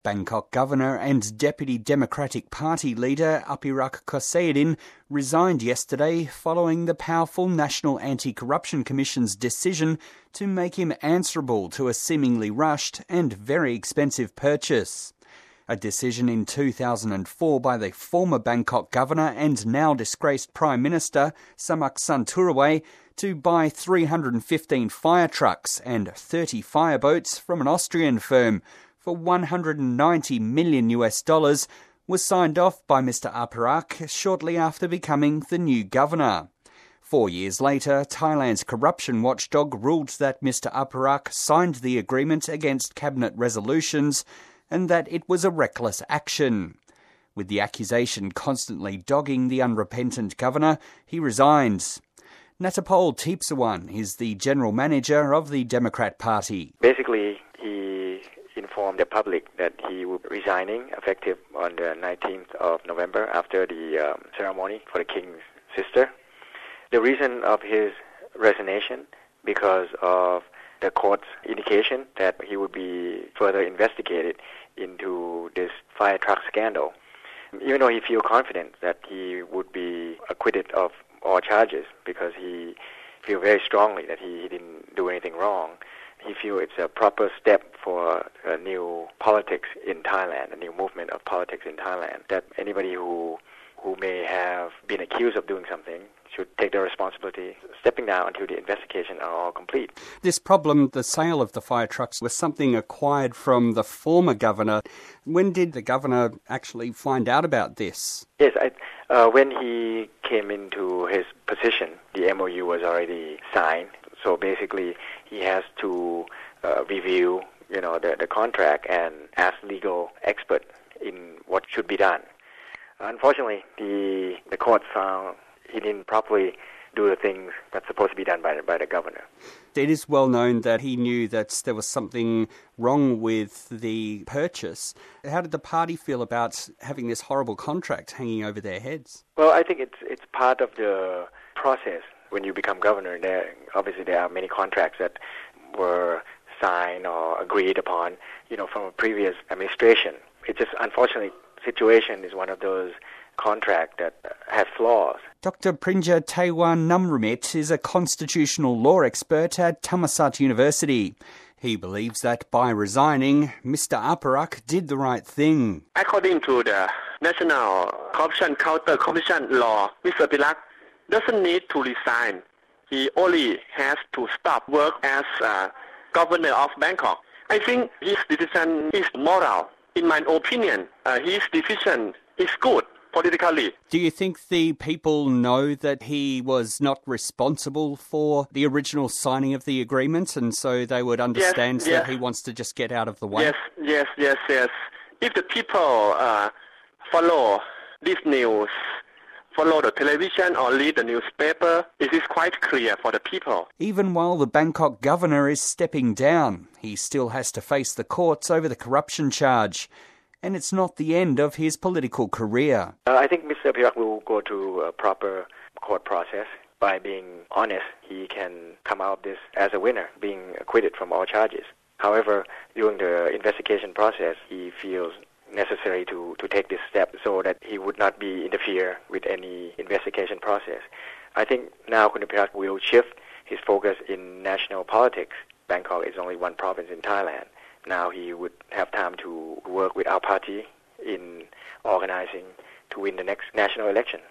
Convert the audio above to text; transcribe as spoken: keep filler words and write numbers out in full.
Bangkok Governor and Deputy Democratic Party leader Apirak Kossayeddin resigned yesterday following the powerful National Anti-Corruption Commission's decision to make him answerable to a seemingly rushed and very expensive purchase. A decision in two thousand four by the former Bangkok Governor and now disgraced Prime Minister Samak Santurawe to buy three hundred fifteen fire trucks and thirty fireboats from an Austrian firm for one hundred ninety million US dollars was signed off by Mister Apirak shortly after becoming the new governor. Four years later, Thailand's corruption watchdog ruled that Mister Apirak signed the agreement against cabinet resolutions and that it was a reckless action. With the accusation constantly dogging the unrepentant governor, he resigns. Natapol Teepsawan is the general manager of the Democrat Party. Basically, he informed the public that he would be resigning effective on the nineteenth of November after the um, ceremony for the king's sister. The reason of his resignation because of the court's indication that he would be further investigated into this fire truck scandal. Even though he feels confident that he would be acquitted of all charges because he feels very strongly that he, he didn't do anything wrong, he feels it's a proper step for a new politics in Thailand, a new movement of politics in Thailand, that anybody who who may have been accused of doing something should take their responsibility, stepping down until the investigation are all complete. This problem, the sale of the fire trucks, was something acquired from the former governor. When did the governor actually find out about this? Yes, I, uh, when he came into his position, the M O U was already signed. So basically, he has to uh, review, you know, the, the contract and ask legal expert in what should be done. Unfortunately, the the court found he didn't properly do the things that's supposed to be done by the, by the governor. It is well known that he knew that there was something wrong with the purchase. How did the party feel about having this horrible contract hanging over their heads? Well, I think it's it's part of the process. When you become governor, there obviously there are many contracts that were signed or agreed upon, you know, from a previous administration. It's just, unfortunately, situation is one of those contracts that has flaws. Doctor Prinja Taiwan Namrumit is a constitutional law expert at Thammasat University. He believes that by resigning, Mister Apirak did the right thing. According to the National Corruption Counter Commission law, Mister Apirak doesn't need to resign. He only has to stop work as uh, governor of Bangkok. I think his decision is moral. In my opinion, uh, his decision is good politically. Do you think the people know that he was not responsible for the original signing of the agreement, and so they would understand yes, that yes. he wants to just get out of the way? Yes, yes, yes, yes. If the people uh, follow this news, follow the television or read the newspaper, it is quite clear for the people. Even while the Bangkok governor is stepping down, he still has to face the courts over the corruption charge. And it's not the end of his political career. Uh, I think Mister Apirak will go through a proper court process. By being honest, he can come out of this as a winner, being acquitted from all charges. However, during the investigation process, he feels necessary to, to take this step so that he would not be interfere with any investigation process. I think now Kun Apirak will shift his focus in national politics. Bangkok is only one province in Thailand. Now he would have time to work with our party in organizing to win the next national election.